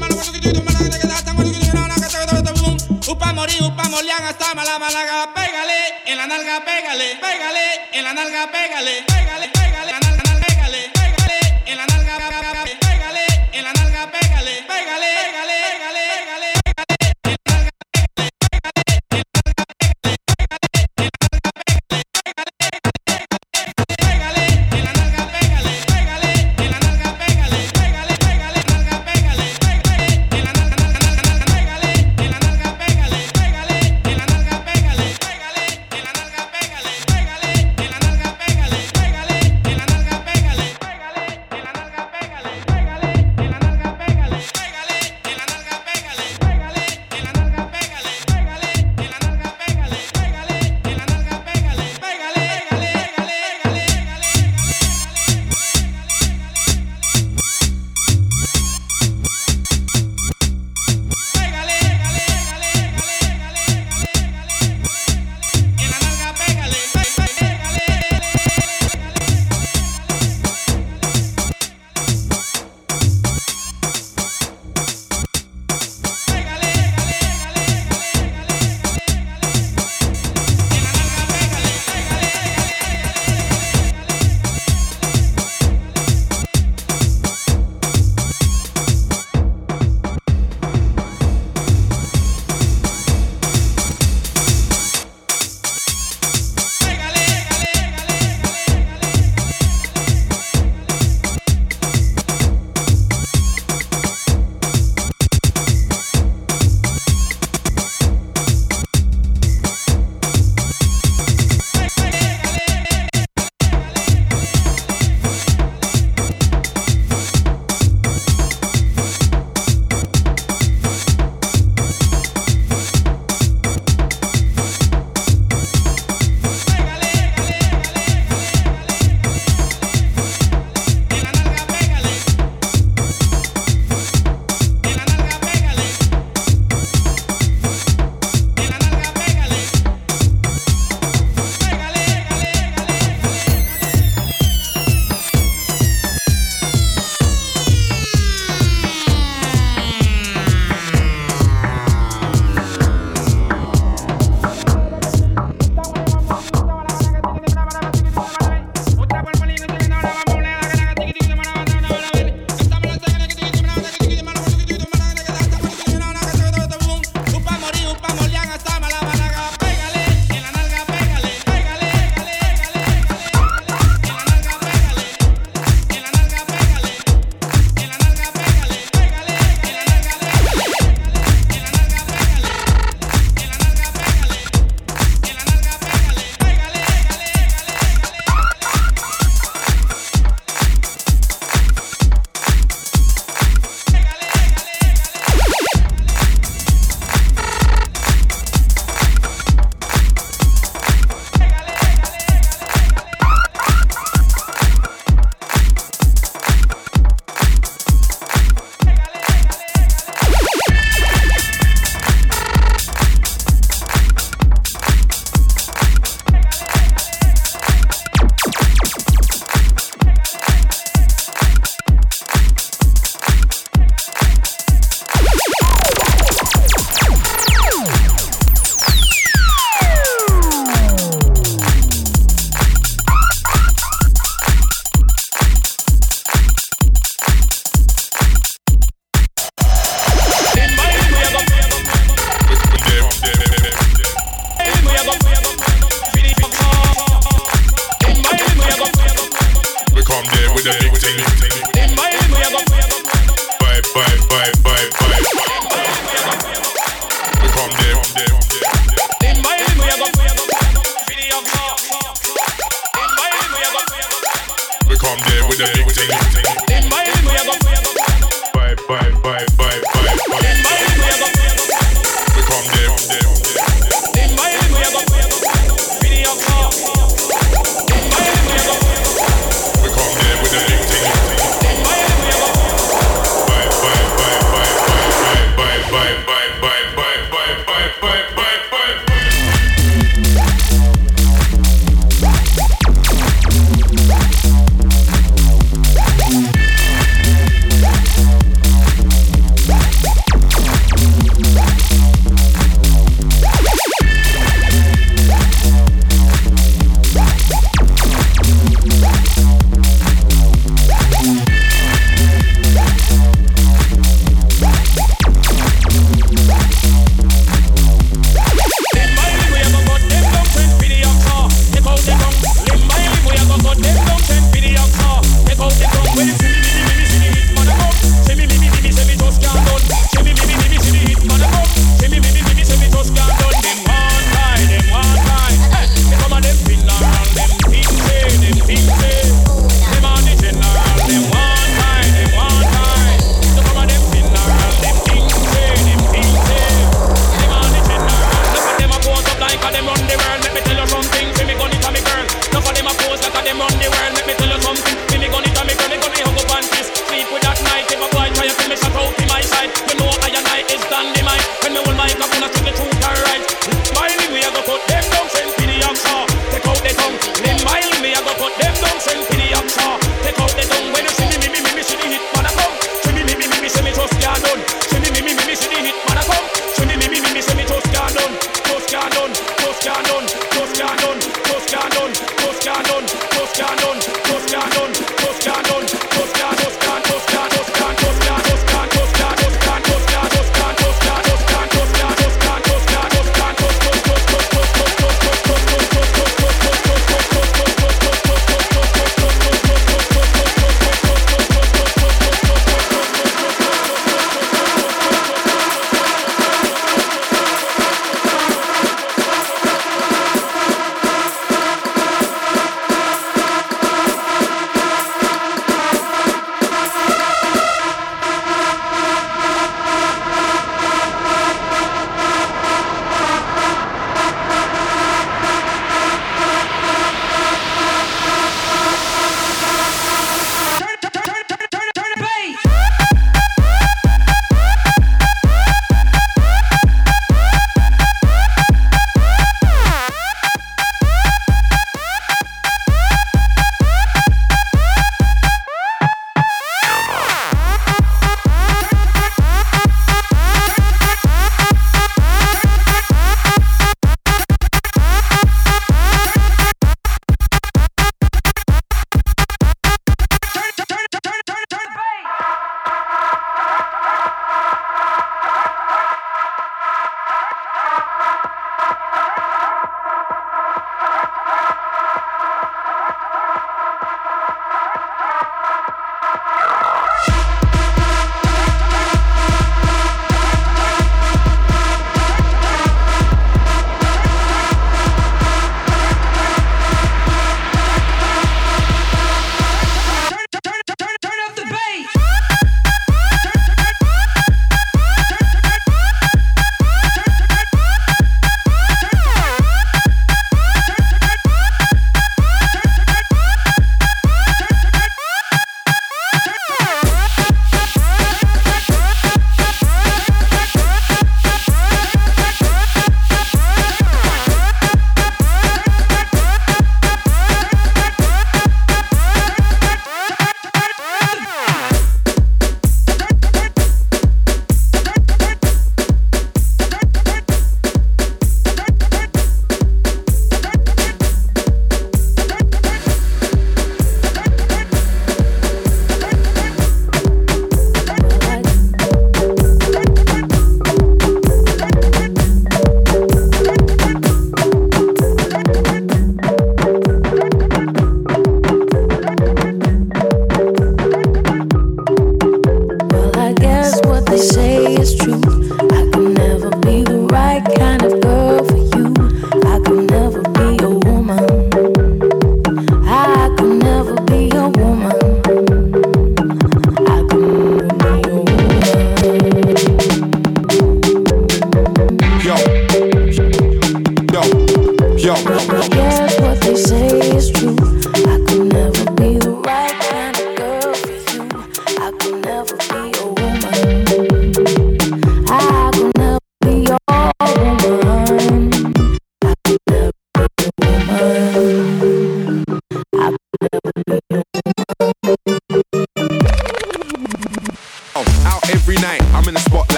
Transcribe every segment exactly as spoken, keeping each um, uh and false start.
Upa morir, upa molian hasta mala malaga, pégale, en la nalga pégale, pégale, en la nalga pégale, pégale, pégale, en la nalga pégale, pégale, en la nalga pégale, pégale, en la nalga pégale, pégale, pégale, pégale, pégale.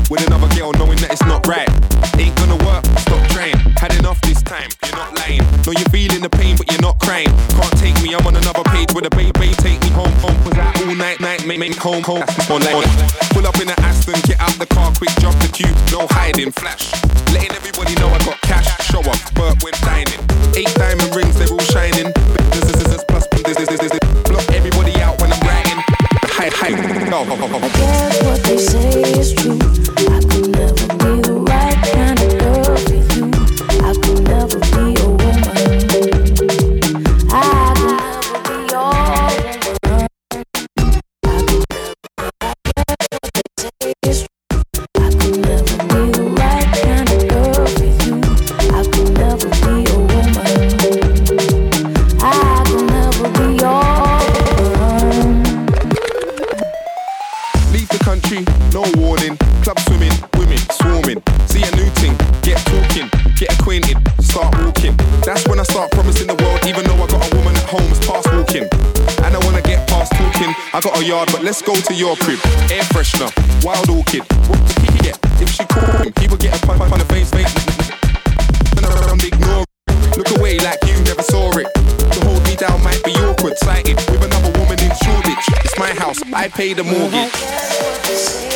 with another girl knowing that it's not right. Ain't gonna work, stop trying. Had enough this time, you're not lying. No, you're feeling the pain, but you're not crying. Can't take me, I'm on another page where the babe, babe take me home, home. Was out all night, night, make, make home, home. On, on. Pull up in the Aston, get out the car, quick drop the cube, no hiding, flash. Letting everybody know I got cash, show off, but when dining. Eight diamond rings, they're all shining. This, this, this, this, plus, this, this, this, this. Block everybody out when I'm writing. Hi, hi, no. I guess what they say is true. I could never be the right kind of girl for you. I could never be a woman. I could never be your woman. I could never, I guess what they say is true. I could never be the right kind of girl for you. I could never be a woman. I could never be your woman. Leave the country, no warning. Club swimming, women swarming. See a new thing, get talking, get acquainted, start walking. That's when I start promising the world, even though I got a woman at home, it's past walking. And I wanna get past talking. I got a yard, but let's go to your crib. Air freshener, wild orchid. What the he get? If she call him, people get a punch on the face, face. Turn around, ignore it. Look away like you never saw it. To hold me down might be awkward, sighted with another woman in Shoreditch. It's my house, I pay the mortgage.